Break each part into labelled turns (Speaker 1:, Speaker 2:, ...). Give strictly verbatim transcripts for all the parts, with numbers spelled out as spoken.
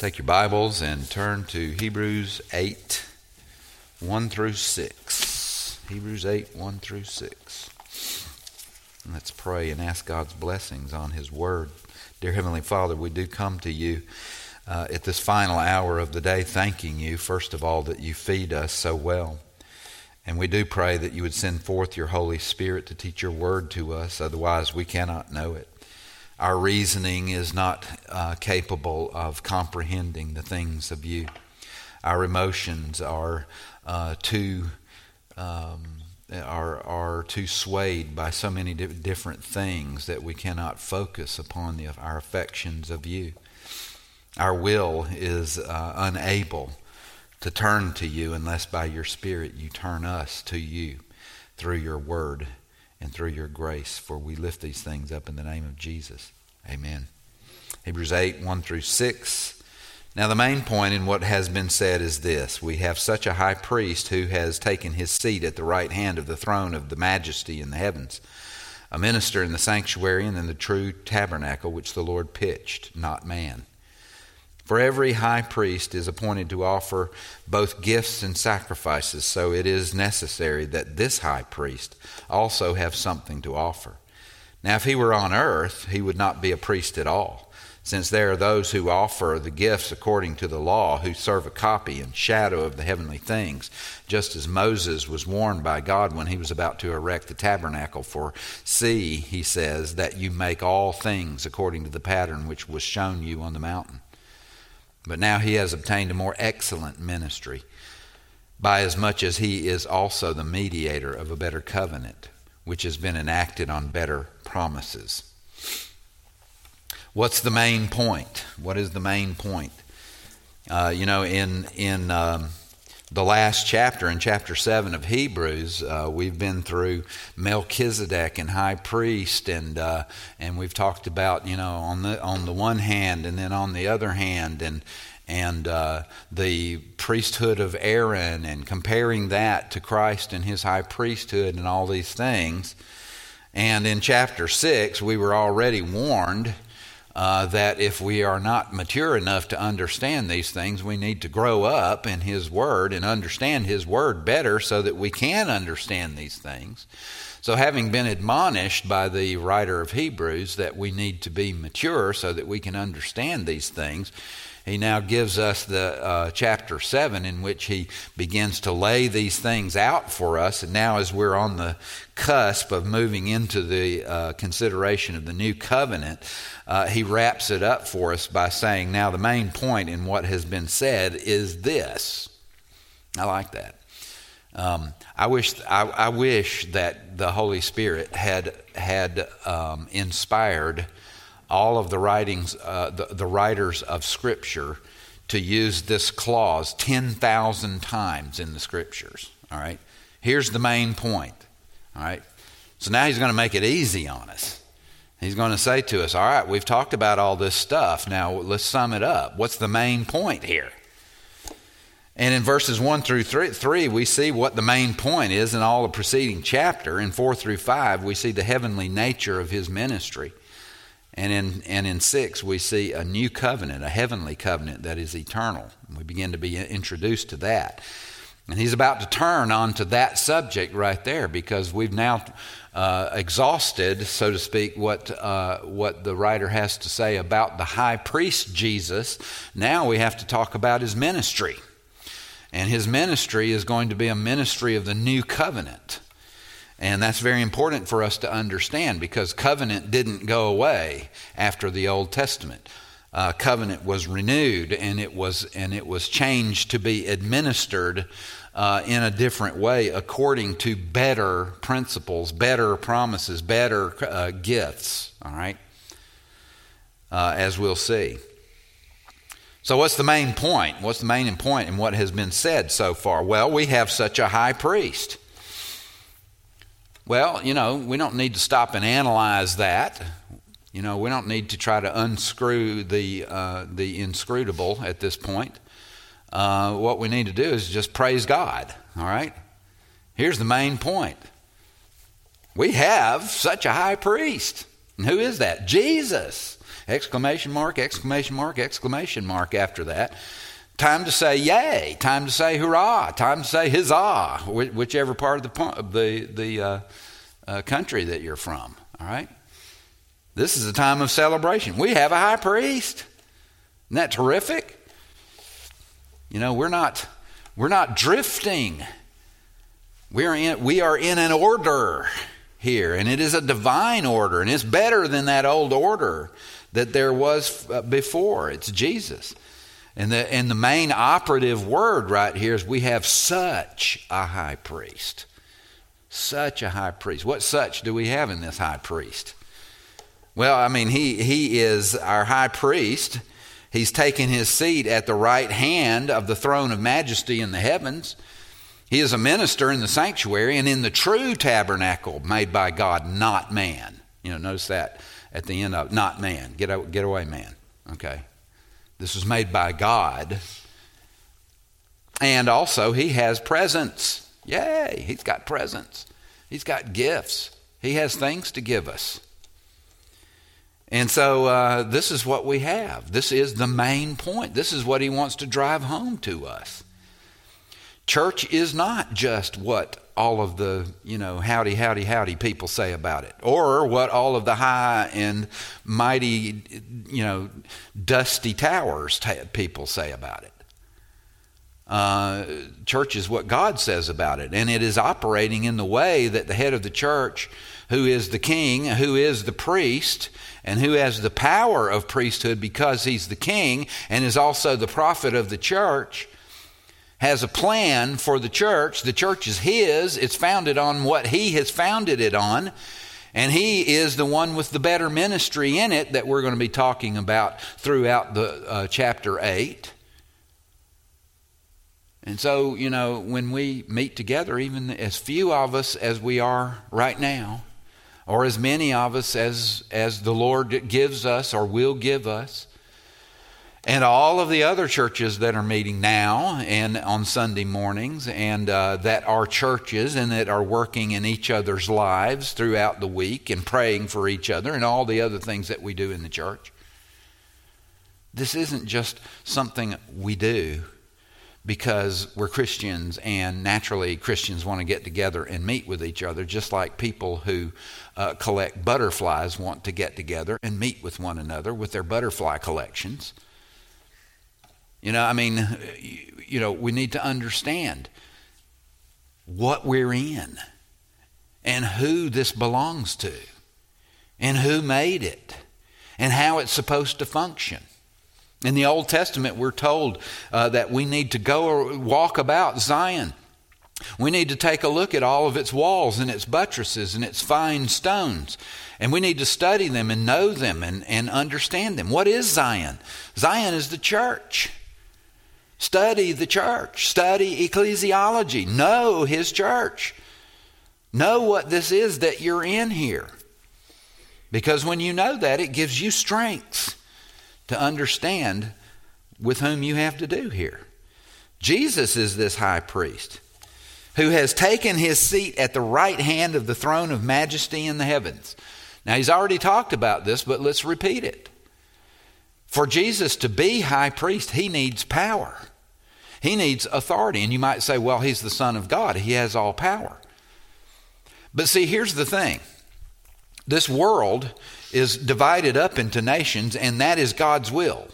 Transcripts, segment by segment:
Speaker 1: Take your Bibles and turn to Hebrews eight, one through six. Hebrews eight, one through six. Let's pray and ask God's blessings on His Word. Dear Heavenly Father, we do come to you uh, at this final hour of the day, thanking you, first of all, that you feed us so well. And we do pray that you would send forth your Holy Spirit to teach your Word to us, otherwise we cannot know it. Our reasoning is not uh, capable of comprehending the things of you. Our emotions are uh, too um, are are too swayed by so many di- different things that we cannot focus upon the, our affections of you. Our will is uh, unable to turn to you unless by your Spirit you turn us to you through your word and through your grace, for we lift these things up in the name of Jesus. Amen. Hebrews eight, one through six. Now the main point in what has been said is this: we have such a high priest who has taken his seat at the right hand of the throne of the majesty in the heavens, a minister in the sanctuary and in the true tabernacle which the Lord pitched, not man. For every high priest is appointed to offer both gifts and sacrifices, so it is necessary that this high priest also have something to offer. Now if he were on earth, he would not be a priest at all, since there are those who offer the gifts according to the law, who serve a copy and shadow of the heavenly things, just as Moses was warned by God when he was about to erect the tabernacle. For see, he says, that you make all things according to the pattern which was shown you on the mountain. But now he has obtained a more excellent ministry, by as much as he is also the mediator of a better covenant, which has been enacted on better promises. What's the main point? What is the main point? Uh, you know, in in um, the last chapter, in chapter seven of Hebrews, uh, we've been through Melchizedek and high priest, and uh, and we've talked about, you know, on the on the one hand, and then on the other hand, and and uh, the priesthood of Aaron, and comparing that to Christ and his high priesthood, and all these things. And in chapter six, we were already warned Uh, that if we are not mature enough to understand these things, we need to grow up in His Word and understand His Word better so that we can understand these things. So having been admonished by the writer of Hebrews that we need to be mature so that we can understand these things, he now gives us the uh, chapter seven, in which he begins to lay these things out for us. And now as we're on the cusp of moving into the uh, consideration of the new covenant, uh, he wraps it up for us by saying, now the main point in what has been said is this. I like that. Um, I wish I, I wish that the Holy Spirit had had um, inspired all of the writings, uh, the, the writers of Scripture, to use this clause ten thousand times in the Scriptures. All right, here's the main point. All right, so now he's going to make it easy on us. He's going to say to us, all right, we've talked about all this stuff. Now let's sum it up. What's the main point here? And in verses one through three, three, we see what the main point is in all the preceding chapter. In four through five, we see the heavenly nature of his ministry. And in and in six, we see a new covenant, a heavenly covenant that is eternal. We begin to be introduced to that. And he's about to turn on to that subject right there, because we've now uh, exhausted, so to speak, what uh, what the writer has to say about the high priest Jesus. Now we have to talk about his ministry. And his ministry is going to be a ministry of the new covenant. And that's very important for us to understand, because covenant didn't go away after the Old Testament. Uh, covenant was renewed, and it was and it was changed to be administered uh, in a different way, according to better principles, better promises, better uh, gifts. All right, uh, as we'll see. So what's the main point? What's the main point in what has been said so far? Well, we have such a high priest. Well, you know, we don't need to stop and analyze that. You know, we don't need to try to unscrew the uh, the inscrutable at this point. Uh, what we need to do is just praise God, all right? Here's the main point. We have such a high priest. And who is that? Jesus. Exclamation mark, exclamation mark, exclamation mark after that. Time to say yay, time to say hurrah, time to say huzzah, whichever part of the the, the uh, uh, country that you're from, all right? This is a time of celebration. We have a high priest. Isn't that terrific? You know, we're not we're not drifting. We're in we are in an order here, and it is a divine order, and it's better than that old order that there was before. It's Jesus. And the and the main operative word right here is we have such a high priest. Such a high priest. What such do we have in this high priest? Well, I mean, he he is our high priest. He's taken his seat at the right hand of the throne of majesty in the heavens. He is a minister in the sanctuary and in the true tabernacle made by God, not man. You know, notice that at the end of not man. Get, get away, man. Okay. This was made by God. And also he has presents. Yay, he's got presents. He's got gifts. He has things to give us. And so uh, this is what we have. This is the main point. This is what he wants to drive home to us. Church is not just what all of the, you know, howdy, howdy, howdy people say about it, or what all of the high and mighty, you know, dusty towers t- people say about it. Uh, church is what God says about it, and it is operating in the way that the head of the church, who is the king, who is the priest, and who has the power of priesthood because he's the king and is also the prophet of the church, has a plan for the church. The church is his. It's founded on what he has founded it on. And he is the one with the better ministry in it that we're going to be talking about throughout the uh, chapter eight. And so, you know, when we meet together, even as few of us as we are right now, or as many of us as, as the Lord gives us or will give us, and all of the other churches that are meeting now and on Sunday mornings and uh, that are churches and that are working in each other's lives throughout the week and praying for each other and all the other things that we do in the church. This isn't just something we do because we're Christians and naturally Christians want to get together and meet with each other, just like people who uh, collect butterflies want to get together and meet with one another with their butterfly collections. You know, I mean, you know, we need to understand what we're in and who this belongs to and who made it and how it's supposed to function. In the Old Testament, we're told uh, that we need to go or walk about Zion. We need to take a look at all of its walls and its buttresses and its fine stones. And we need to study them and know them and, and understand them. What is Zion? Zion is the church. Study the church. Study ecclesiology. Know his church. Know what this is that you're in here. Because when you know that, it gives you strength to understand with whom you have to do here. Jesus is this high priest who has taken his seat at the right hand of the throne of majesty in the heavens. Now, he's already talked about this, but let's repeat it. For Jesus to be high priest, he needs power. He needs authority. And you might say, well, he's the Son of God. He has all power. But see, here's the thing. This world is divided up into nations, and that is God's will.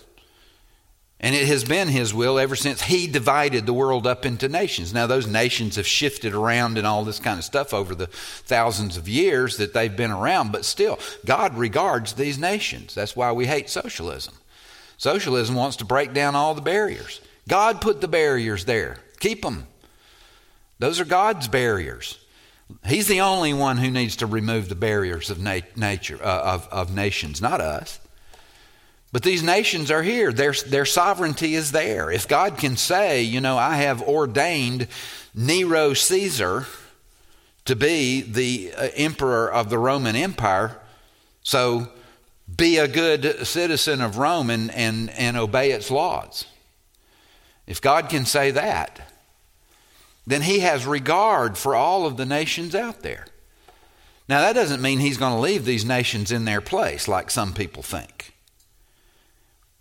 Speaker 1: And it has been his will ever since he divided the world up into nations. Now, those nations have shifted around and all this kind of stuff over the thousands of years that they've been around, but still, God regards these nations. That's why we hate socialism. Socialism wants to break down all the barriers. God put the barriers there. Keep them. Those are God's barriers. He's the only one who needs to remove the barriers of nat- nature uh, of, of nations, not us. But these nations are here. Their, their sovereignty is there. If God can say, you know, I have ordained Nero Caesar to be the uh, emperor of the Roman Empire, so be a good citizen of Rome and, and, and obey its laws. If God can say that, then he has regard for all of the nations out there. Now, that doesn't mean he's going to leave these nations in their place like some people think.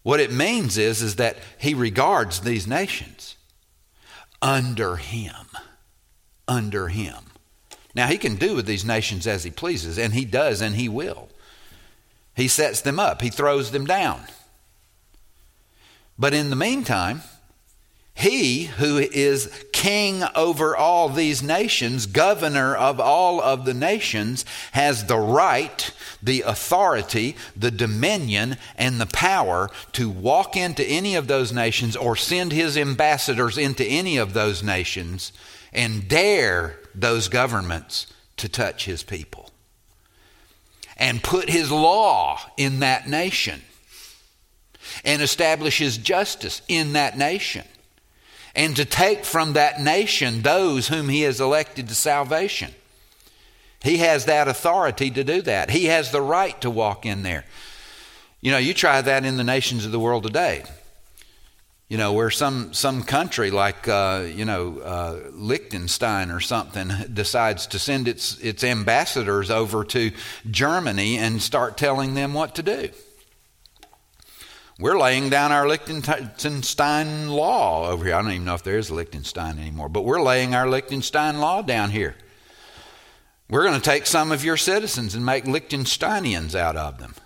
Speaker 1: What it means is, is that he regards these nations under him. Under him. Now, he can do with these nations as he pleases, and he does, and he will. He sets them up. He throws them down. But in the meantime, he who is king over all these nations, governor of all of the nations, has the right, the authority, the dominion, and the power to walk into any of those nations or send his ambassadors into any of those nations and dare those governments to touch his people and put his law in that nation and establish his justice in that nation, and to take from that nation those whom he has elected to salvation. He has that authority to do that. He has the right to walk in there. You know, you try that in the nations of the world today. You know, where some, some country like, uh, you know, uh, Liechtenstein or something decides to send its, its ambassadors over to Germany and start telling them what to do. We're laying down our Liechtenstein law over here. I don't even know if there is a Liechtenstein anymore, but we're laying our Liechtenstein law down here. We're going to take some of your citizens and make Liechtensteinians out of them.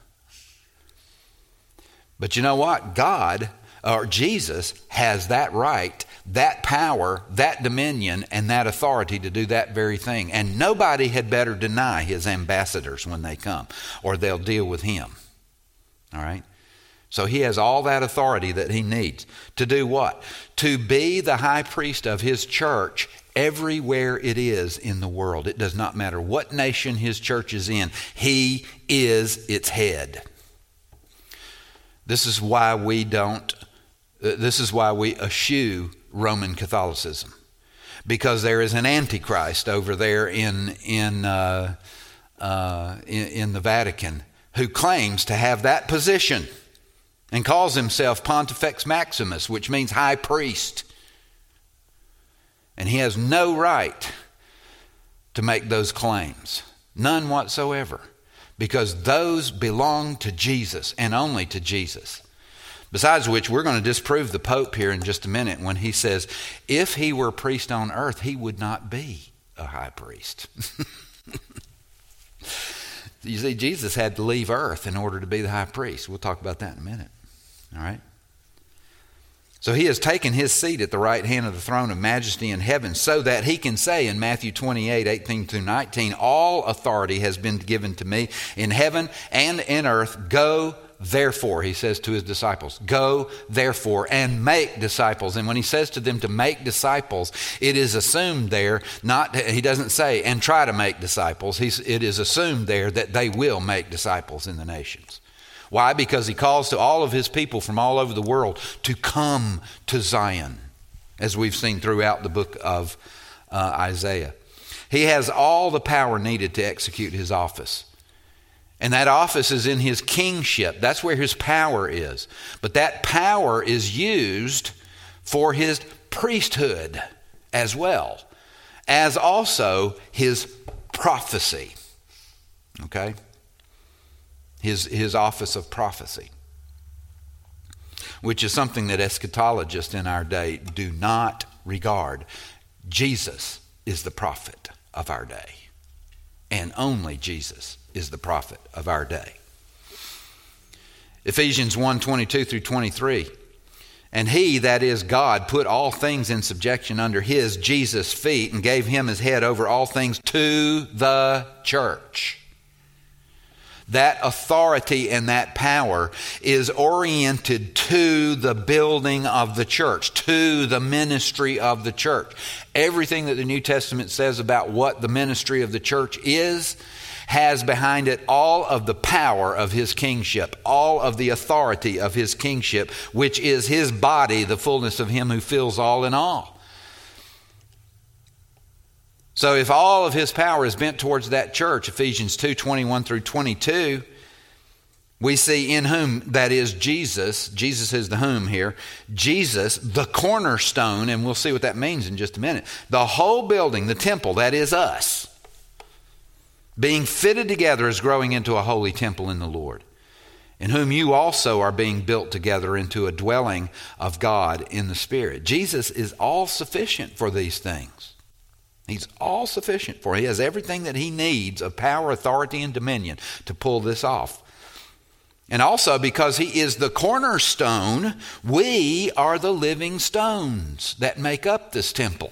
Speaker 1: But you know what? God, or Jesus, has that right, that power, that dominion, and that authority to do that very thing. And nobody had better deny his ambassadors when they come, or they'll deal with him. All right? So he has all that authority that he needs to do what? To be the high priest of his church everywhere it is in the world. It does not matter what nation his church is in. He is its head. This is why we don't, uh, this is why we eschew Roman Catholicism. Because there is an Antichrist over there in, in, uh, uh, in, in the Vatican who claims to have that position and calls himself Pontifex Maximus, which means high priest. And he has no right to make those claims. None whatsoever. Because those belong to Jesus and only to Jesus. Besides which, we're going to disprove the Pope here in just a minute when he says, if he were a priest on earth, he would not be a high priest. You see, Jesus had to leave earth in order to be the high priest. We'll talk about that in a minute. All right? So he has taken his seat at the right hand of the throne of majesty in heaven so that he can say in Matthew twenty-eight, eighteen through nineteen, all authority has been given to me in heaven and in earth. Go therefore, he says to his disciples, go therefore and make disciples. And when he says to them to make disciples, it is assumed there, not, he doesn't say, and try to make disciples. He's, it is assumed there that they will make disciples in the nations. Why? Because he calls to all of his people from all over the world to come to Zion, as we've seen throughout the book of uh, Isaiah. He has all the power needed to execute his office. And that office is in his kingship. That's where his power is. But that power is used for his priesthood as well, as also his prophecy. Okay? His, his office of prophecy, which is something that eschatologists in our day do not regard. Jesus is the prophet of our day, and only Jesus is the prophet of our day. Ephesians one, twenty-two through twenty-three. And he, that is God, put all things in subjection under his, Jesus' feet, and gave him his head over all things to the church. That authority and that power is oriented to the building of the church, to the ministry of the church. Everything that the New Testament says about what the ministry of the church is has behind it all of the power of his kingship, all of the authority of his kingship, which is his body, the fullness of him who fills all in all. So if all of his power is bent towards that church, Ephesians two, twenty-one through twenty-two, we see in whom, that is Jesus, Jesus is the whom here, Jesus, the cornerstone, and we'll see what that means in just a minute. The whole building, the temple, that is us, being fitted together is growing into a holy temple in the Lord, in whom you also are being built together into a dwelling of God in the Spirit. Jesus is all sufficient for these things. He's all sufficient for it. He has everything that he needs of power, authority, and dominion to pull this off. And also because he is the cornerstone, we are the living stones that make up this temple.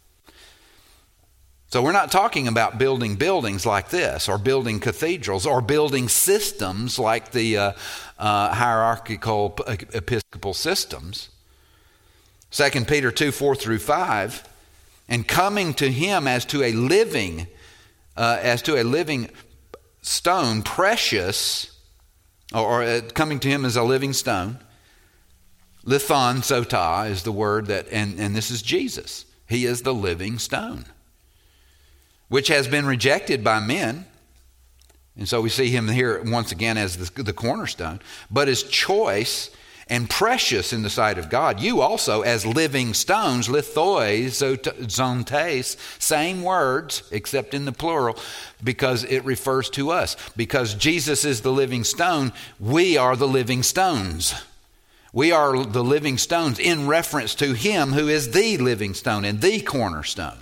Speaker 1: So we're not talking about building buildings like this, or building cathedrals, or building systems like the uh, uh, hierarchical episcopal systems. Second Peter two, four through five, and coming to him as to a living, uh, as to a living stone, precious, or, or coming to him as a living stone. Lithon sota is the word that, and, and this is Jesus. He is the living stone, which has been rejected by men. And so we see him here once again as the, the cornerstone, but is choice and precious in the sight of God. You also as living stones, lithoi, zontes, same words except in the plural, because it refers to us. Because Jesus is the living stone, we are the living stones. We are the living stones in reference to him who is the living stone and the cornerstone.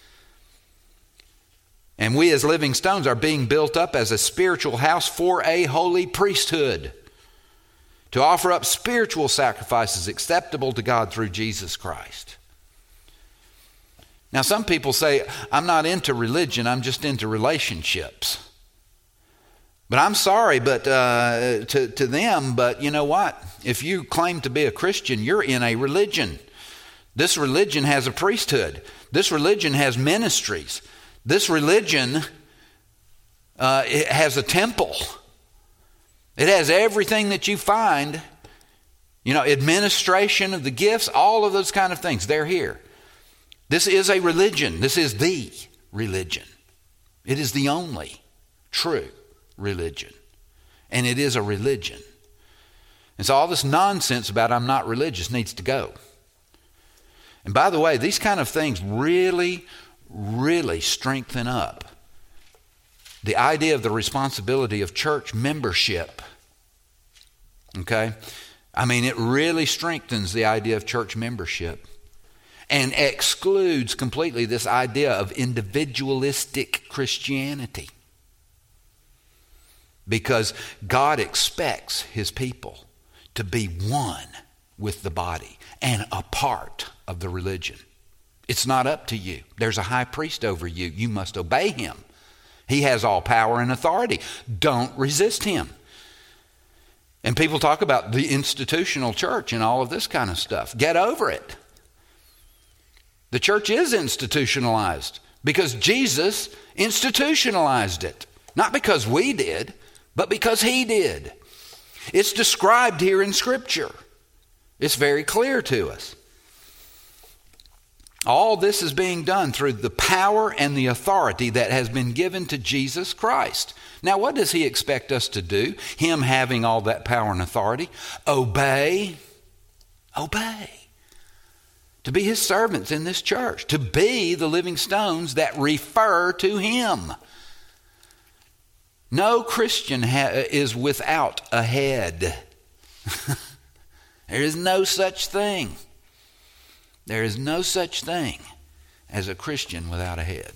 Speaker 1: And we as living stones are being built up as a spiritual house for a holy priesthood, to offer up spiritual sacrifices acceptable to God through Jesus Christ. Now some people say, I'm not into religion, I'm just into relationships. But I'm sorry but uh, to, to them, but you know what? If you claim to be a Christian, you're in a religion. This religion has a priesthood. This religion has ministries. This religion uh, it has a temple. It has everything that you find, you know, administration of the gifts, all of those kind of things. They're here. This is a religion. This is the religion. It is the only true religion. And it is a religion. And so all this nonsense about I'm not religious needs to go. And by the way, these kind of things really, really strengthen up the idea of the responsibility of church membership. Okay? I mean, it really strengthens the idea of church membership and excludes completely this idea of individualistic Christianity. Because God expects his people to be one with the body and a part of the religion. It's not up to you. There's a high priest over you. You must obey him. He has all power and authority. Don't resist him. And people talk about the institutional church and all of this kind of stuff. Get over it. The church is institutionalized because Jesus institutionalized it. Not because we did, but because he did. It's described here in Scripture. It's very clear to us. All this is being done through the power and the authority that has been given to Jesus Christ. Now, what does he expect us to do? Him having all that power and authority? Obey. Obey. To be his servants in this church. To be the living stones that refer to him. No Christian ha- is without a head. There is no such thing. There is no such thing as a Christian without a head.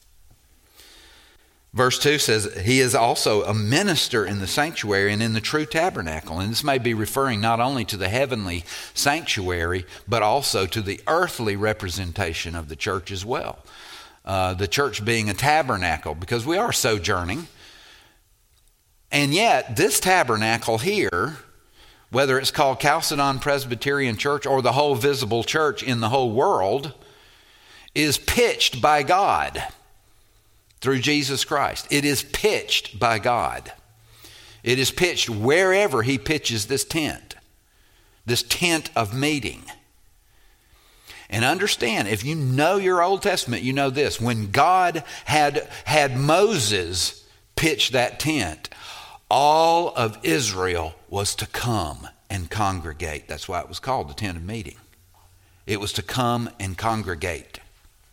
Speaker 1: Verse two says, he is also a minister in the sanctuary and in the true tabernacle. And this may be referring not only to the heavenly sanctuary, but also to the earthly representation of the church as well. Uh, the church being a tabernacle, because we are sojourning. And yet, this tabernacle here, whether it's called Chalcedon Presbyterian Church or the whole visible church in the whole world, is pitched by God through Jesus Christ. It is pitched by God. It is pitched wherever he pitches this tent, this tent of meeting. And understand, if you know your Old Testament, you know this. When God had, had Moses pitch that tent, all of Israel was to come and congregate. That's why it was called the tent of meeting. It was to come and congregate.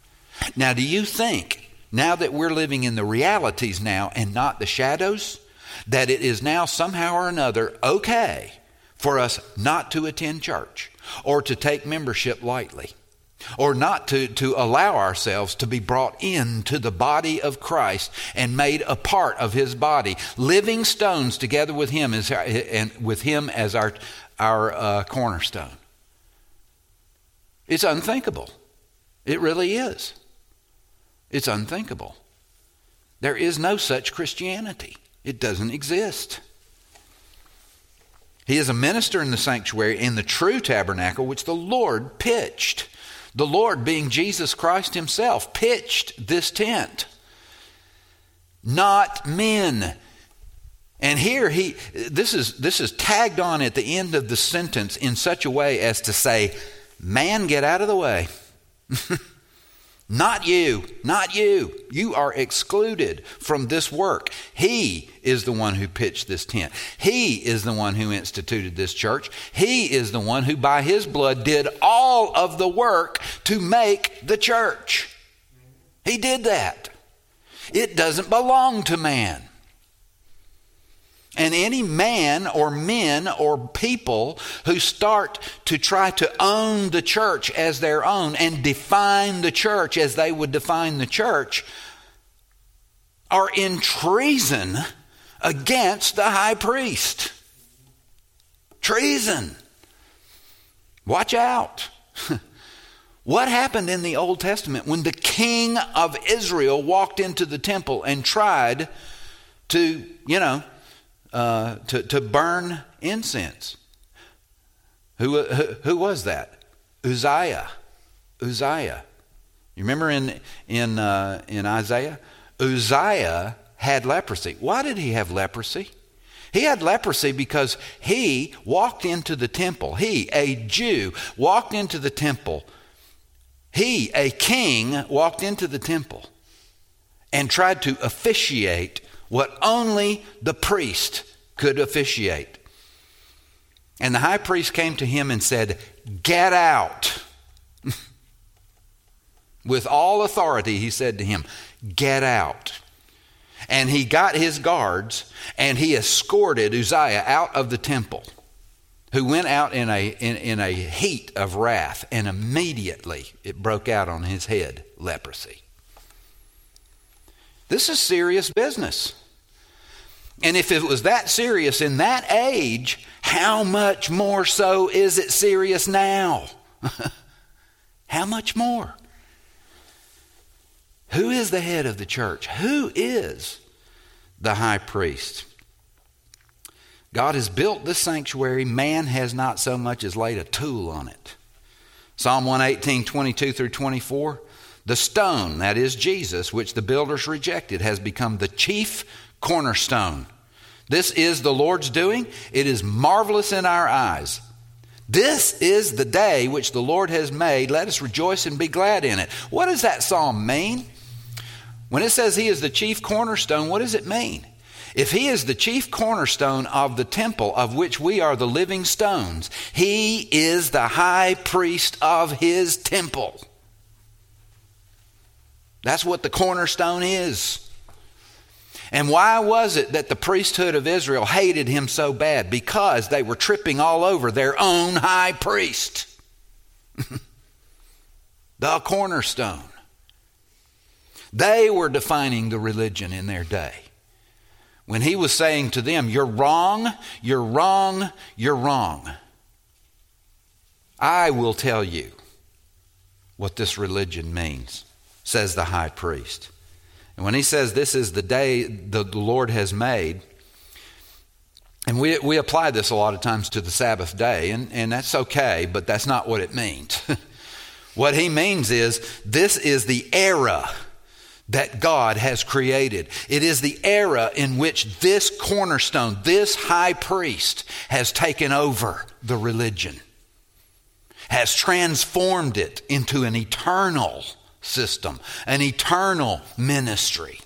Speaker 1: Now, do you think, now that we're living in the realities now and not the shadows, that it is now somehow or another okay for us not to attend church or to take membership lightly or not to, to allow ourselves to be brought into the body of Christ and made a part of his body, living stones together with him as our, and with him as our, our uh, cornerstone. It's unthinkable. It really is. It's unthinkable. There is no such Christianity. It doesn't exist. He is a minister in the sanctuary in the true tabernacle which the Lord pitched. The Lord, being Jesus Christ himself, pitched this tent, not men. And here he this is this is tagged on at the end of the sentence in such a way as to say, man, get out of the way. Not you, not you. You are excluded from this work. He is the one who pitched this tent. He is the one who instituted this church. He is the one who by his blood did all of the work to make the church. He did that. It doesn't belong to man. And any man or men or people who start to try to own the church as their own and define the church as they would define the church are in treason against the high priest. Treason. Watch out. What happened in the Old Testament when the king of Israel walked into the temple and tried to, you know, Uh, to, to burn incense? Who, who who was that? Uzziah. Uzziah. You remember in in uh, in Isaiah, Uzziah had leprosy. Why did he have leprosy? He had leprosy because he walked into the temple. He, a Jew, walked into the temple. He, a king, walked into the temple and tried to officiate what only the priest could officiate. And the high priest came to him and said, "Get out." With all authority, he said to him, "Get out." And he got his guards and he escorted Uzziah out of the temple, who went out in a, in, in a heat of wrath, and immediately it broke out on his head, leprosy. This is serious business. And if it was that serious in that age, how much more so is it serious now? How much more? Who is the head of the church? Who is the high priest? God has built this sanctuary. Man has not so much as laid a tool on it. Psalm one eighteen, twenty-two through twenty-four. The stone, that is Jesus, which the builders rejected, has become the chief cornerstone. This is the Lord's doing. It is marvelous in our eyes. This is the day which the Lord has made. Let us rejoice and be glad in it. What does that psalm mean? When it says he is the chief cornerstone, what does it mean? If he is the chief cornerstone of the temple of which we are the living stones, he is the high priest of his temple. That's what the cornerstone is. And why was it that the priesthood of Israel hated him so bad? Because they were tripping all over their own high priest. The cornerstone. They were defining the religion in their day. When he was saying to them, "You're wrong, you're wrong, you're wrong. I will tell you what this religion means," says the high priest. And when he says this is the day the Lord has made, and we we apply this a lot of times to the Sabbath day, and, and that's okay, but that's not what it means. What he means is this is the era that God has created. It is the era in which this cornerstone, this high priest, has taken over the religion, has transformed it into an eternal system, an eternal ministry.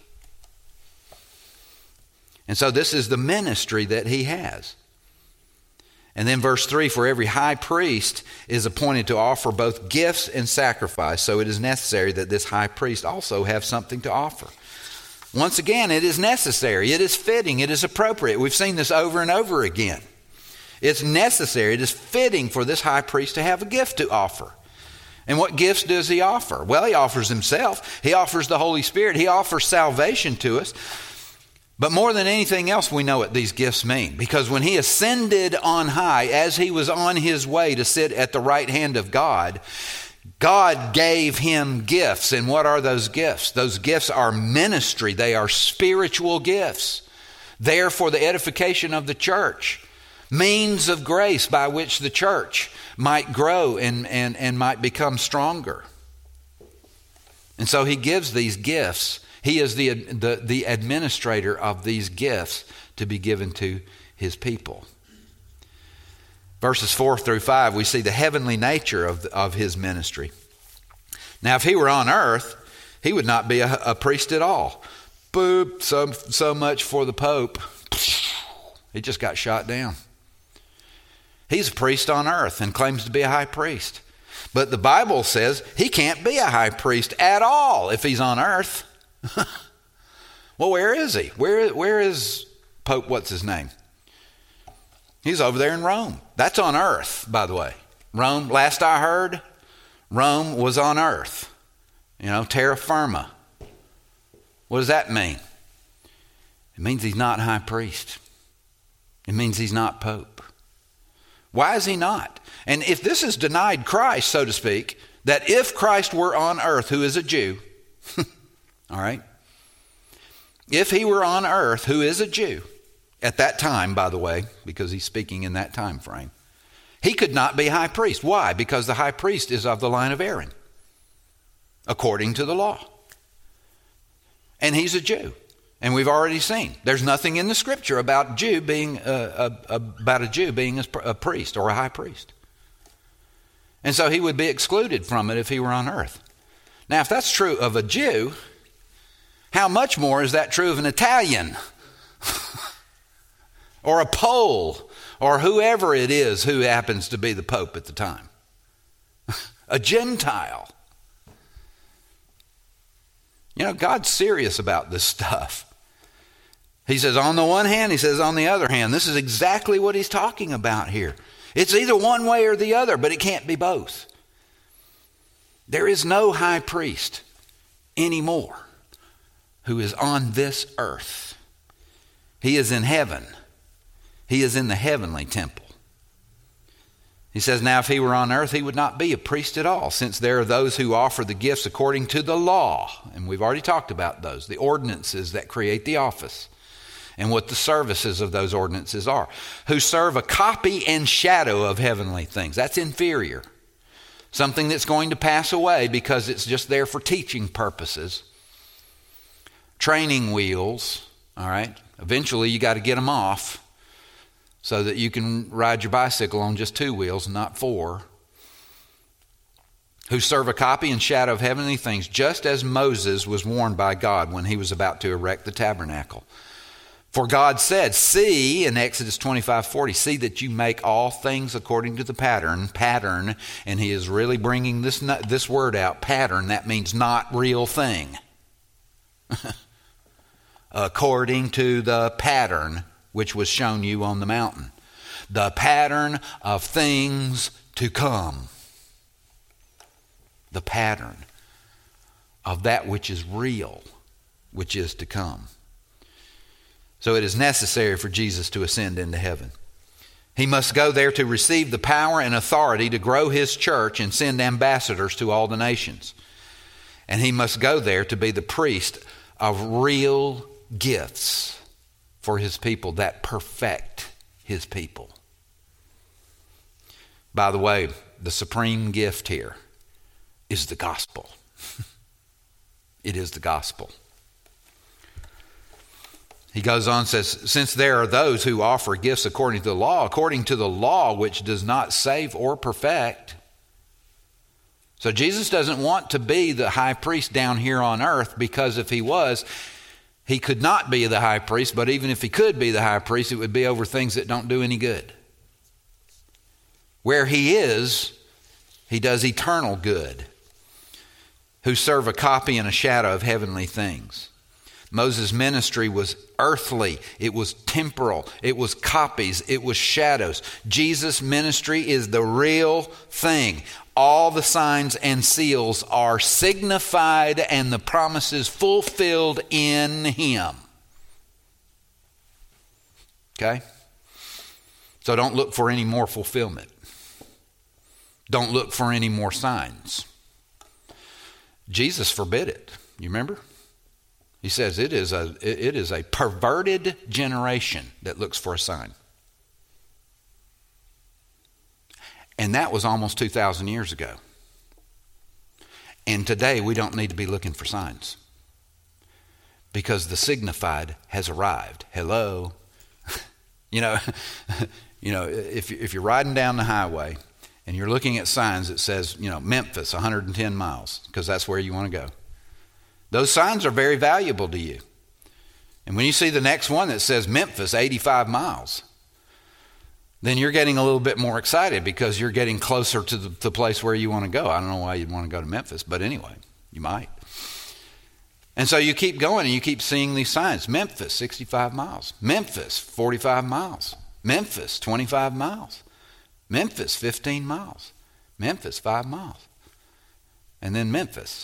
Speaker 1: And so this is the ministry that he has. And then verse three, for every high priest is appointed to offer both gifts and sacrifice. So it is necessary that this high priest also have something to offer. Once again, it is necessary, it is fitting, it is appropriate. We've seen this over and over again. It's necessary, it is fitting for this high priest to have a gift to offer. And what gifts does he offer? Well, he offers himself. He offers the Holy Spirit. He offers salvation to us. But more than anything else, we know what these gifts mean. Because when he ascended on high, as he was on his way to sit at the right hand of God, God gave him gifts. And what are those gifts? Those gifts are ministry. They are spiritual gifts. There for the edification of the church. Means of grace by which the church might grow and, and, and might become stronger. And so he gives these gifts. He is the, the, the administrator of these gifts to be given to his people. Verses four through five, we see the heavenly nature of, of his ministry. Now, if he were on earth, he would not be a, a priest at all. Boop, so, so much for the Pope. He just got shot down. He's a priest on earth and claims to be a high priest. But the Bible says he can't be a high priest at all if he's on earth. Well, where is he? Where, where is Pope, what's his name? He's over there in Rome. That's on earth, by the way. Rome, last I heard, Rome was on earth. You know, terra firma. What does that mean? It means he's not high priest. It means he's not Pope. Why is he not? And if this is denied Christ, so to speak, that if Christ were on earth, who is a Jew, all right, if he were on earth, who is a Jew, at that time, by the way, because he's speaking in that time frame, he could not be high priest. Why? Because the high priest is of the line of Aaron, according to the law. And he's a Jew. And we've already seen there's nothing in the scripture about Jew being a, a, about a Jew being a, a priest or a high priest. And so he would be excluded from it if he were on earth. Now, if that's true of a Jew, how much more is that true of an Italian or a Pole or whoever it is who happens to be the Pope at the time? A Gentile. You know, God's serious about this stuff. He says on the one hand, he says on the other hand. This is exactly what he's talking about here. It's either one way or the other, but it can't be both. There is no high priest anymore who is on this earth. He is in heaven. He is in the heavenly temple. He says, now if he were on earth, he would not be a priest at all, since there are those who offer the gifts according to the law. And we've already talked about those, the ordinances that create the office and what the services of those ordinances are, who serve a copy and shadow of heavenly things. That's inferior. Something that's going to pass away because it's just there for teaching purposes. Training wheels, all right? Eventually you got to get them off so that you can ride your bicycle on just two wheels, not four. Who serve a copy and shadow of heavenly things, just as Moses was warned by God when he was about to erect the tabernacle. For God said, see, in Exodus twenty-five forty, see that you make all things according to the pattern, pattern, and he is really bringing this, this word out, pattern, that means not real thing. According to the pattern which was shown you on the mountain. The pattern of things to come. The pattern of that which is real, which is to come. So it is necessary for Jesus to ascend into heaven. He must go there to receive the power and authority to grow his church and send ambassadors to all the nations. And he must go there to be the priest of real gifts for his people that perfect his people. By the way, the supreme gift here is the gospel. It is the gospel. He goes on and says, since there are those who offer gifts according to the law, according to the law which does not save or perfect. So Jesus doesn't want to be the high priest down here on earth, because if he was, he could not be the high priest, but even if he could be the high priest, it would be over things that don't do any good. Where he is, he does eternal good, who serve a copy and a shadow of heavenly things. Moses' ministry was earthly, it was temporal, it was copies, it was shadows. Jesus' ministry is the real thing. All the signs and seals are signified and the promises fulfilled in him. Okay? So don't look for any more fulfillment. Don't look for any more signs. Jesus forbid it. You remember? He says it is a it is a perverted generation that looks for a sign. And that was almost two thousand years ago. And today we don't need to be looking for signs. Because the signified has arrived. Hello. you know, you know, if if you're riding down the highway and you're looking at signs that says, you know, Memphis, one hundred ten miles, because that's where you want to go. Those signs are very valuable to you. And when you see the next one that says Memphis, eighty-five miles, then you're getting a little bit more excited because you're getting closer to the, the place where you want to go. I don't know why you'd want to go to Memphis, but anyway, you might. And so you keep going and you keep seeing these signs. Memphis, sixty-five miles. Memphis, forty-five miles. Memphis, twenty-five miles. Memphis, fifteen miles. Memphis, five miles. And then Memphis.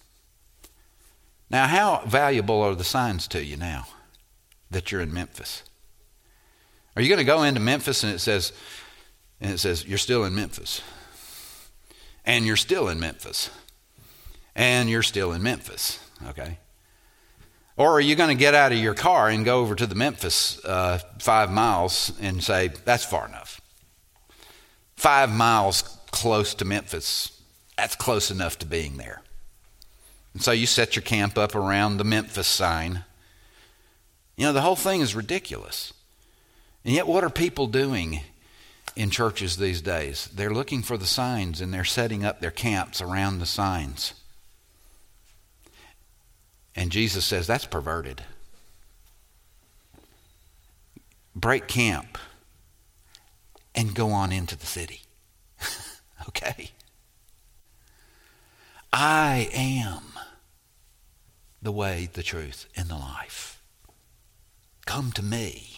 Speaker 1: Now, how valuable are the signs to you now that you're in Memphis? Are you going to go into Memphis and it says, and it says you're still in Memphis, and you're still in Memphis, and you're still in Memphis, okay? Or are you going to get out of your car and go over to the Memphis uh, five miles and say that's far enough? Five miles close to Memphis, that's close enough to being there. And so you set your camp up around the Memphis sign. You know, the whole thing is ridiculous. And yet what are people doing in churches these days? They're looking for the signs and they're setting up their camps around the signs. And Jesus says that's perverted. Break camp and go on into the city. Okay? I am the way, the truth, and the life. Come to me.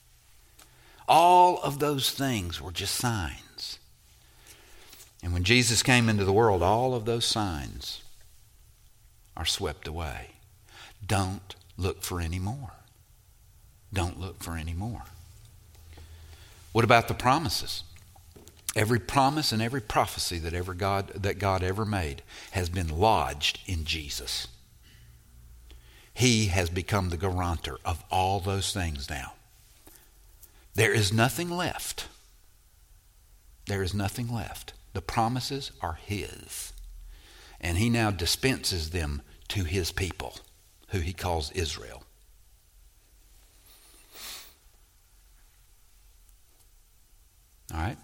Speaker 1: All of those things were just signs. And when Jesus came into the world, all of those signs are swept away. Don't look for any more. Don't look for any more. What about the promises? Every promise and every prophecy that ever God that God ever made has been lodged in Jesus. He has become the guarantor of all those things now. There is nothing left. There is nothing left. The promises are his. And he now dispenses them to his people, who he calls Israel. All right?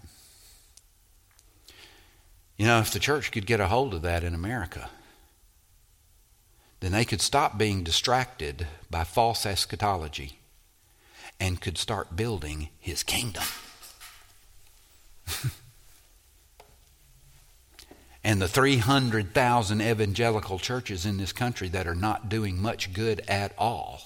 Speaker 1: You know, if the church could get a hold of that in America, then they could stop being distracted by false eschatology and could start building his kingdom. And the three hundred thousand evangelical churches in this country that are not doing much good at all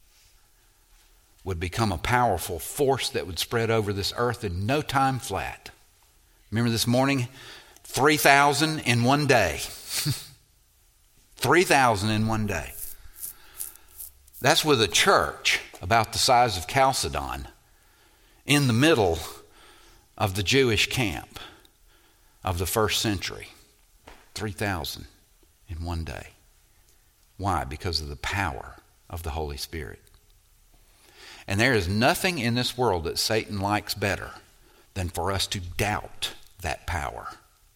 Speaker 1: would become a powerful force that would spread over this earth in no time flat. Remember this morning? three thousand in one day. three thousand in one day. That's with a church about the size of Chalcedon in the middle of the Jewish camp of the first century. three thousand in one day. Why? Because of the power of the Holy Spirit. And there is nothing in this world that Satan likes better than for us to doubt that power.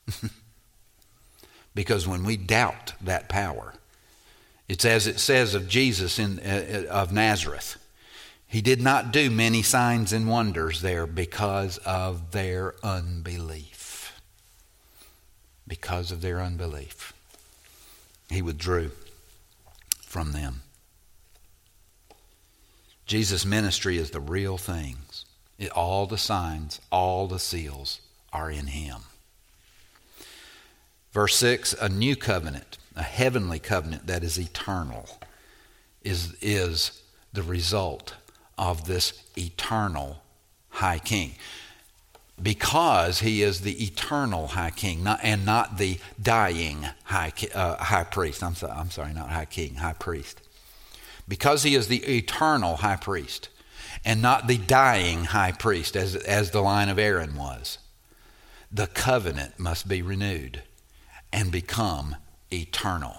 Speaker 1: Because when we doubt that power, it's as it says of Jesus in uh, of Nazareth. He did not do many signs and wonders there because of their unbelief. Because of their unbelief. He withdrew from them. Jesus' ministry is the real things. It, all the signs, all the seals are in him. Verse six, a new covenant, a heavenly covenant that is eternal, is, is the result of this eternal high king. Because he is the eternal high king, not, and not the dying high uh, high priest. I'm, so, I'm sorry, not high king, high priest. Because he is the eternal high priest, and not the dying high priest, as, as the line of Aaron was, the covenant must be renewed and become eternal.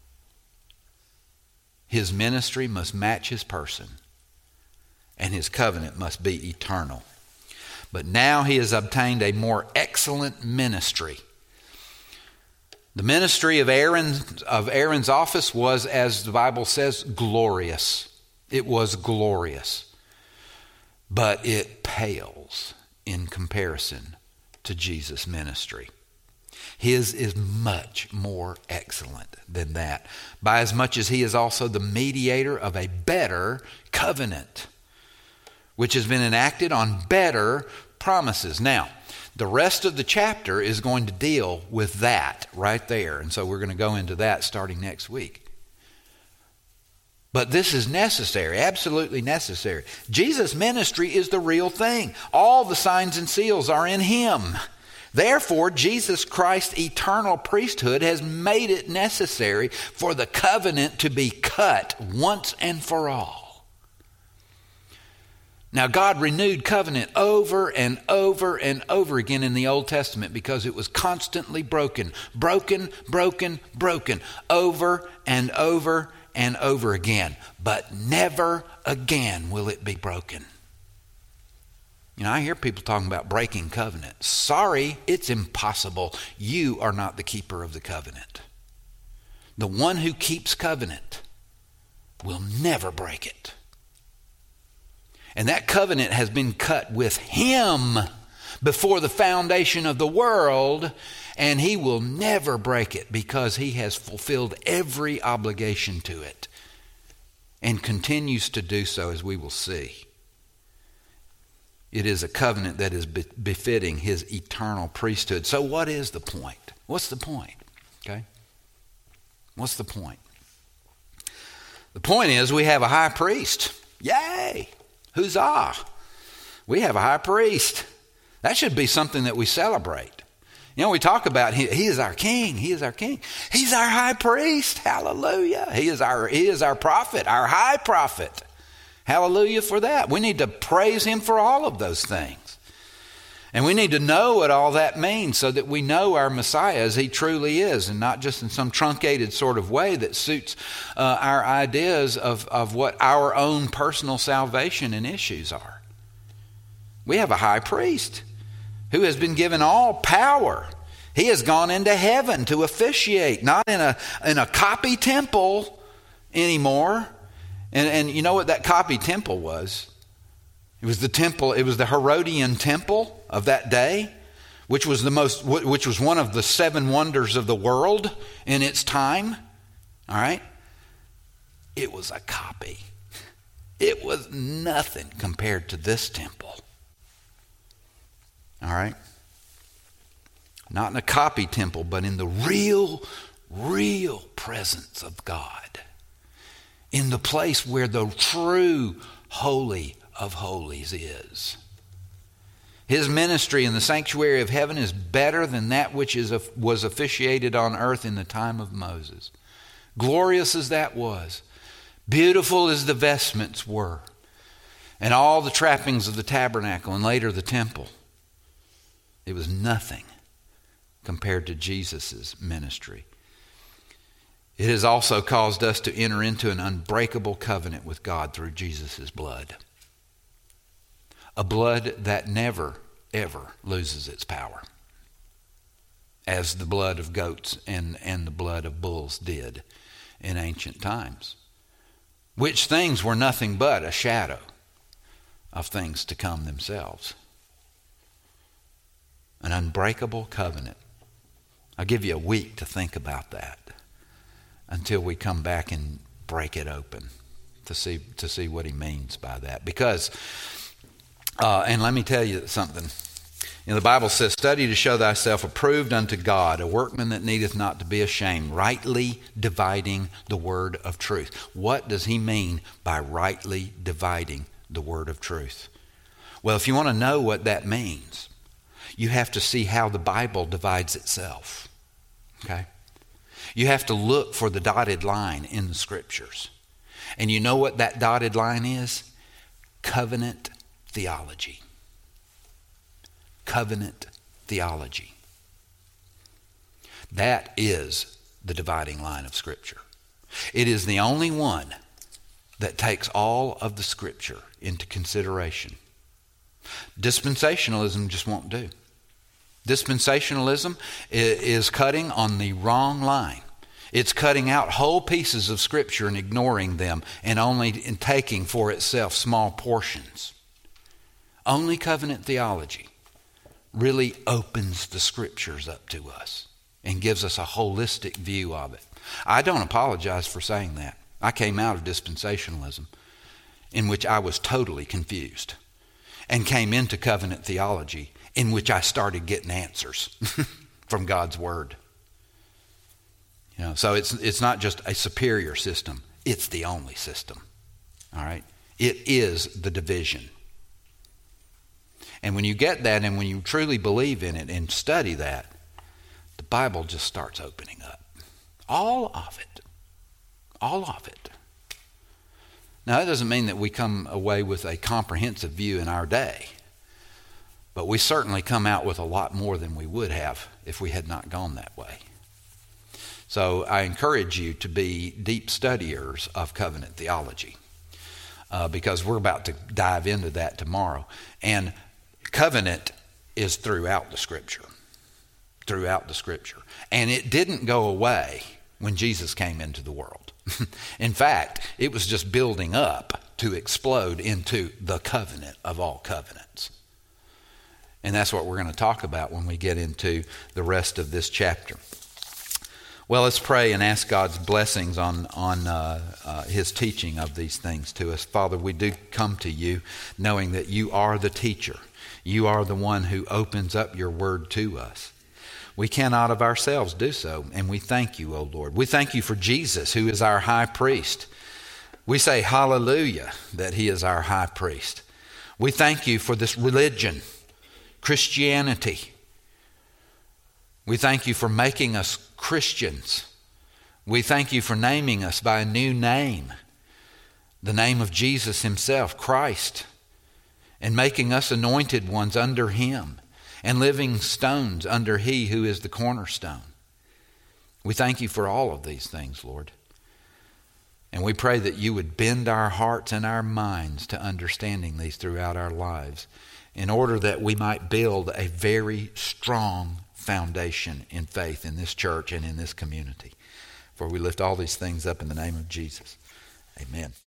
Speaker 1: His ministry must match his person, and his covenant must be eternal. But now he has obtained a more excellent ministry. The ministry of Aaron, of Aaron's office was, as the Bible says, glorious. It was glorious. But it pales in comparison to Jesus' ministry. His is much more excellent than that, by as much as he is also the mediator of a better covenant, which has been enacted on better promises. Now, the rest of the chapter is going to deal with that right there. And so we're going to go into that starting next week. But this is necessary, absolutely necessary. Jesus' ministry is the real thing. All the signs and seals are in him. Therefore, Jesus Christ's eternal priesthood has made it necessary for the covenant to be cut once and for all. Now, God renewed covenant over and over and over again in the Old Testament because it was constantly broken, broken, broken, broken, over and over and over again. But never again will it be broken. You know, I hear people talking about breaking covenant. Sorry, it's impossible. You are not the keeper of the covenant. The one who keeps covenant will never break it. And that covenant has been cut with him before the foundation of the world, and he will never break it because he has fulfilled every obligation to it and continues to do so, as we will see. It is a covenant that is befitting his eternal priesthood. So what is the point? What's the point? Okay? What's the point? The point is we have a high priest. Yay! Huzzah! We have a high priest. That should be something that we celebrate. You know, we talk about he, he is our king. He is our king. He's our high priest. Hallelujah. He is our, he is our prophet, our high prophet. Hallelujah for that. We need to praise him for all of those things. And we need to know what all that means so that we know our Messiah as he truly is, and not just in some truncated sort of way that suits uh, our ideas of, of what our own personal salvation and issues are. We have a high priest who has been given all power. He has gone into heaven to officiate, not in a, in a copy temple anymore. And, and you know what that copy temple was? It was the temple, it was the Herodian temple of that day, which was the most, which was one of the seven wonders of the world in its time. All right? It was a copy. It was nothing compared to this temple. All right? Not in a copy temple, but in the real, real presence of God. In the place where the true holy of holies is. His ministry in the sanctuary of heaven is better than that which is was officiated on earth in the time of Moses. Glorious as that was, beautiful as the vestments were, and all the trappings of the tabernacle and later the temple, it was nothing compared to Jesus' ministry. It has also caused us to enter into an unbreakable covenant with God through Jesus' blood. A blood that never, ever loses its power, as the blood of goats and, and the blood of bulls did in ancient times, which things were nothing but a shadow of things to come themselves. An unbreakable covenant. I'll give you a week to think about that until we come back and break it open to see to see what he means by that. Because, uh, and let me tell you something. And the Bible says, study to show thyself approved unto God, a workman that needeth not to be ashamed, rightly dividing the word of truth. What does he mean by rightly dividing the word of truth? Well, if you want to know what that means, you have to see how the Bible divides itself. Okay? You have to look for the dotted line in the Scriptures. And you know what that dotted line is? Covenant theology. Covenant theology. That is the dividing line of Scripture. It is the only one that takes all of the Scripture into consideration. Dispensationalism just won't do. Dispensationalism is cutting on the wrong line. It's cutting out whole pieces of Scripture and ignoring them and only taking for itself small portions. Only covenant theology really opens the Scriptures up to us and gives us a holistic view of it. I don't apologize for saying that. I came out of dispensationalism in which I was totally confused and came into covenant theology in which I started getting answers from God's Word. You know, so it's it's not just a superior system, it's the only system. All right? It is the division. And when you get that and when you truly believe in it and study that, the Bible just starts opening up. All of it. All of it. Now, that doesn't mean that we come away with a comprehensive view in our day. But we certainly come out with a lot more than we would have if we had not gone that way. So I encourage you to be deep studiers of covenant theology uh, because we're about to dive into that tomorrow. And covenant is throughout the Scripture. Throughout the Scripture. And it didn't go away when Jesus came into the world. In fact, it was just building up to explode into the covenant of all covenants. And that's what we're going to talk about when we get into the rest of this chapter. Well, let's pray and ask God's blessings on, on uh, uh, his teaching of these things to us. Father, we do come to you knowing that you are the teacher. You are the one who opens up your word to us. We cannot of ourselves do so, and we thank you, O Lord. We thank you for Jesus, who is our high priest. We say hallelujah that he is our high priest. We thank you for this religion, Christianity. We thank you for making us Christians. We thank you for naming us by a new name, the name of Jesus himself, Christ, and making us anointed ones under him and living stones under he who is the cornerstone. We thank you for all of these things, Lord. And we pray that you would bend our hearts and our minds to understanding these throughout our lives in order that we might build a very strong foundation in faith in this church and in this community. For we lift all these things up in the name of Jesus. Amen.